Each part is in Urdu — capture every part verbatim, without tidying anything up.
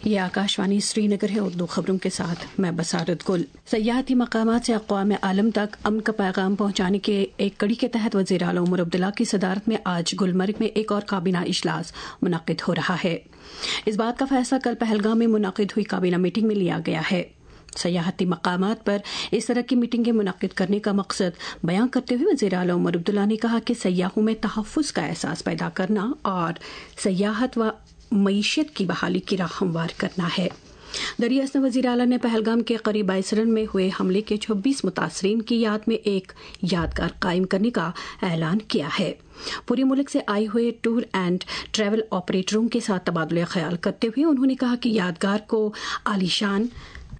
یہ آکاشوانی سری نگر ہے، اردو خبروں کے ساتھ میں بصارت گل۔ سیاحتی مقامات سے اقوام عالم تک امن کا پیغام پہنچانے کے ایک کڑی کے تحت وزیر اعلیٰ عمر عبداللہ کی صدارت میں آج گلمرگ میں ایک اور کابینہ اجلاس منعقد ہو رہا ہے۔ اس بات کا فیصلہ کل پہلگام میں منعقد ہوئی کابینہ میٹنگ میں لیا گیا ہے۔ سیاحتی مقامات پر اس طرح کی میٹنگیں منعقد کرنے کا مقصد بیان کرتے ہوئے وزیر اعلیٰ عمر عبداللہ نے کہا کہ سیاحوں میں تحفظ کا احساس پیدا کرنا اور سیاحت و معیشت کی بحالی کی راہ ہموار کرنا ہے۔ دریاست وزیر اعلیٰ نے پہلگام کے قریب بائسرن میں ہوئے حملے کے چھبیس متاثرین کی یاد میں ایک یادگار قائم کرنے کا اعلان کیا ہے۔ پورے ملک سے آئے ہوئے ٹور اینڈ ٹریول آپریٹروں کے ساتھ تبادلہ خیال کرتے ہوئے انہوں نے کہا کہ یادگار کو عالیشان،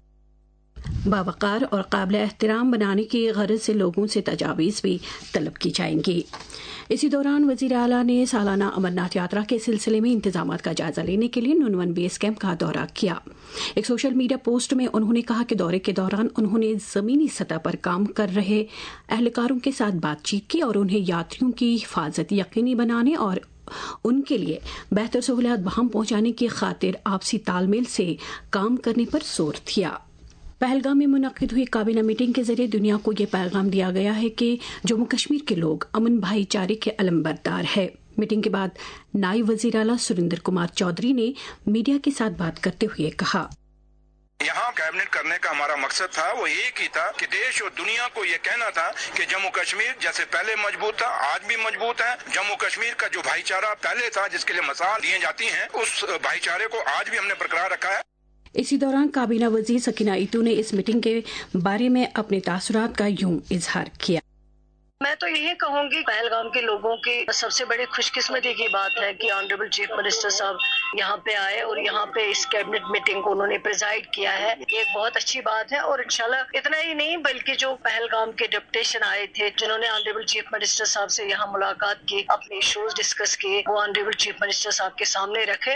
باوقار اور قابل احترام بنانے کی غرض سے لوگوں سے تجاویز بھی طلب کی جائیں گی۔ اسی دوران وزیر اعلیٰ نے سالانہ امرناتھ یاترا کے سلسلے میں انتظامات کا جائزہ لینے کے لیے نونون بیس کیمپ کا دورہ کیا۔ ایک سوشل میڈیا پوسٹ میں انہوں نے کہا کہ دورے کے دوران انہوں نے زمینی سطح پر کام کر رہے اہلکاروں کے ساتھ بات چیت کی اور انہیں یاتریوں کی حفاظت یقینی بنانے اور ان کے لیے بہتر سہولیات بہم پہنچانے کی خاطر آپسی تال میل سے کام کرنے پر زور دیا۔ پہلگام میں منعقد ہوئی کابینہ میٹنگ کے ذریعے دنیا کو یہ پیغام دیا گیا ہے کہ جموں کشمیر کے لوگ امن بھائی چارے کے علمبردار ہے۔ میٹنگ کے بعد نائب وزیر اعلیٰ سریندر کمار چودھری نے میڈیا کے ساتھ بات کرتے ہوئے کہا، یہاں کیبنٹ کرنے کا ہمارا مقصد تھا وہ ایک ہی تھا کہ دیش اور دنیا کو یہ کہنا تھا کہ جموں کشمیر جیسے پہلے مضبوط تھا آج بھی مضبوط ہے۔ جموں کشمیر کا جو بھائی چارہ پہلے تھا جس کے لیے مثال دی جاتی ہیں اس بھائی چارے کو آج بھی ہم نے برقرار رکھا ہے۔ اسی دوران کابینہ وزیر سکینہ ایتو نے اس میٹنگ کے بارے میں اپنے تاثرات کا یوں اظہار کیا۔ میں تو یہی کہوں گی پہلگام کے لوگوں کی سب سے بڑی خوش قسمتی کی بات ہے کہ آنریبل چیف منسٹر صاحب یہاں پہ آئے اور یہاں پہ اس کیبنٹ میٹنگ کو انہوں نے پریزائڈ کیا ہے۔ ایک بہت اچھی بات ہے اور انشاءاللہ اتنا ہی نہیں بلکہ جو پہلگام کے ڈپٹیشن آئے تھے جنہوں نے آنریبل چیف منسٹر صاحب سے یہاں ملاقات کی، اپنے ایشوز ڈسکس کیے، وہ آنریبل چیف منسٹر صاحب کے سامنے رکھے۔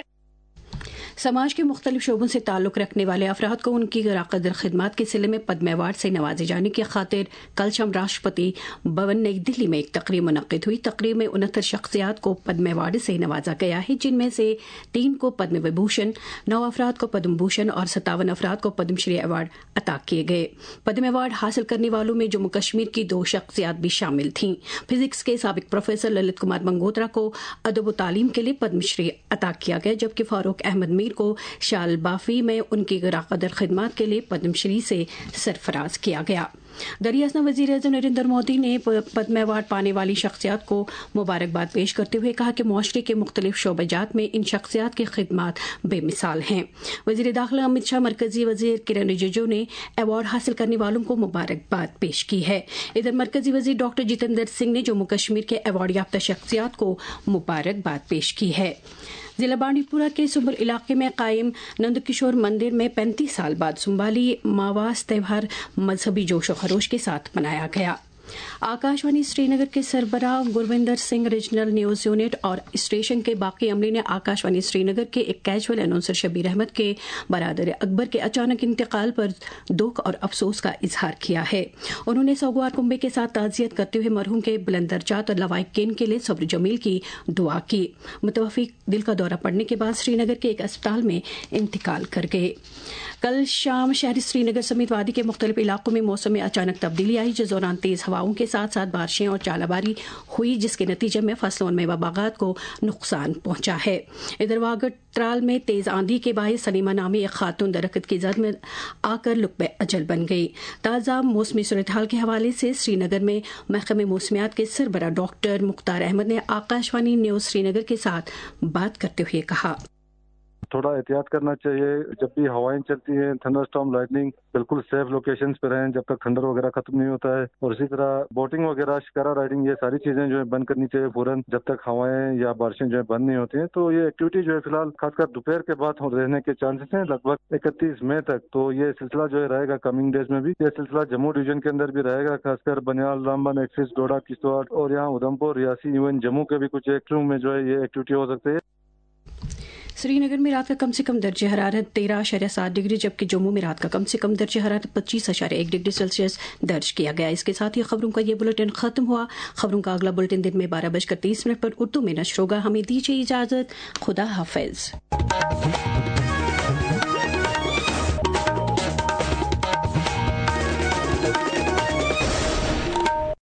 سماج کے مختلف شعبوں سے تعلق رکھنے والے افراد کو ان کی غیرقدر خدمات کے سلسلے میں پدم ایوارڈ سے نوازے جانے کی خاطر کل شام راشٹرپتی بھون نئی دہلی میں ایک تقریب منعقد ہوئی۔ تقریب میں انہتر شخصیات کو پدم ایوارڈ سے نوازا گیا ہے، جن میں سے تین کو پدم وبھوشن، نو افراد کو پدم بھوشن اور ستاون افراد کو پدم شری ایوارڈ عطا کیے گئے۔ پدم ایوارڈ حاصل کرنے والوں میں جموں کشمیر کی دو شخصیات بھی شامل تھیں۔ فزکس کے سابق پروفیسر للت کمار منگوترا کو ادب و تعلیم کے لیے پدم شری عطا کیا گیا، جبکہ فاروق احمد میر کو شال بافی میں ان کی غیرقدر خدمات کے لیے پدم شری سے سرفراز کیا گیا۔ دریاست وزیر اعظم نریندر مودی نے پدم ایوارڈ پانے والی شخصیات کو مبارکباد پیش کرتے ہوئے کہا کہ معاشرے کے مختلف شعبہ جات میں ان شخصیات کی خدمات بے مثال ہیں۔ وزیر داخلہ امت شاہ، مرکزی وزیر کرن رجیجو نے ایوارڈ حاصل کرنے والوں کو مبارکباد پیش کی ہے۔ ادھر مرکزی وزیر ڈاکٹر جتیندر سنگھ نے جموں کشمیر کے ایوارڈ یافتہ شخصیات کو مبارکباد پیش کی ہے۔ ضلع بانڈی پورہ کے سنبل علاقے میں قائم نند کشور مندر میں پینتیس سال بعد سنبالی ماواس تہوار مذہبی جوش و خروش کے ساتھ منایا گیا۔ آکاشوانی سری نگر کے سربراہ Gurvinder Singh regional news unit اور اسٹیشن کے باقی عملے نے آکاشوانی سری نگر کے ایک کیجول اناؤنسر شبیر احمد کے برادر اکبر کے اچانک انتقال پر دکھ اور افسوس کا اظہار کیا ہے۔ انہوں نے سوگوار کنبے کے ساتھ تعزیت کرتے ہوئے مرحوم کے بلند درجات اور لوائقین کے لیے صبر جمیل کی دعا کی۔ متوفی دل کا دورہ پڑنے کے بعد سری نگر کے ایک اسپتال میں انتقال کر گئے۔ کل شام شہر سری نگر سمیت وادی کے مختلف علاقوں میں موسم میں اچانک تبدیلی آئی، جس دوران تیز ہواؤں کے ساتھ ساتھ بارشیں اور ژالہ باری ہوئی، جس کے نتیجے میں فصلوں اور میوہ باغات کو نقصان پہنچا ہے۔ ادھر واگڑ ترال میں تیز آندھی کے باعث سلیمہ نامی ایک خاتون درخت کی زد میں آ کر لقبہ اجل بن گئی۔ تازہ موسمی صورتحال کے حوالے سے سری نگر میں محکمہ موسمیات کے سربراہ ڈاکٹر مختار احمد نے آکاشوانی نیوز سری نگر کے ساتھ بات کرتے ہوئے کہا، تھوڑا احتیاط کرنا چاہیے جب بھی ہوائیں چلتی ہیں، تھنڈر اسٹارم لائٹننگ، بالکل سیف لوکیشنز پہ رہیں جب تک تھنڈر وغیرہ ختم نہیں ہوتا ہے، اور اسی طرح بوٹنگ وغیرہ، شکارا رائڈنگ، یہ ساری چیزیں جو ہے بند کرنی چاہیے فوراً جب تک ہوائیں یا بارشیں جو ہے بند نہیں ہوتی ہیں۔ تو یہ ایکٹیویٹی جو ہے فی الحال خاص کر دوپہر کے بعد رہنے کے چانسز ہیں لگ بھگ اکتیس مئی تک، تو یہ سلسلہ جو ہے رہے گا کمنگ ڈیز میں بھی۔ یہ سلسلہ جموں ڈویژن کے اندر بھی رہے گا، خاص کر بنیال، رامبن، ایکسس، ڈوڈا، کشتواڑ اور یہاں ادھمپور، ریاسی، ایون جموں کے بھی کچھ ایکٹوں میں جو ہے یہ ایکٹیویٹی ہو سکتی ہے۔ سری نگر میں رات کا کم سے کم درجہ حرارت تیرہ اشاریہ سات ڈگری، جبکہ جموں میں رات کا کم سے کم درجہ حرارت پچیس اشاریہ ایک ڈگری سیلسیس درج کیا گیا۔ اس کے ساتھ ہی خبروں کا یہ بلٹن ختم ہوا۔ خبروں کا اگلا بلٹن دن میں بارہ بج کر تیس منٹ پر اردو میں نشر ہوگا۔ ہمیں دیجیے اجازت، خدا حافظ۔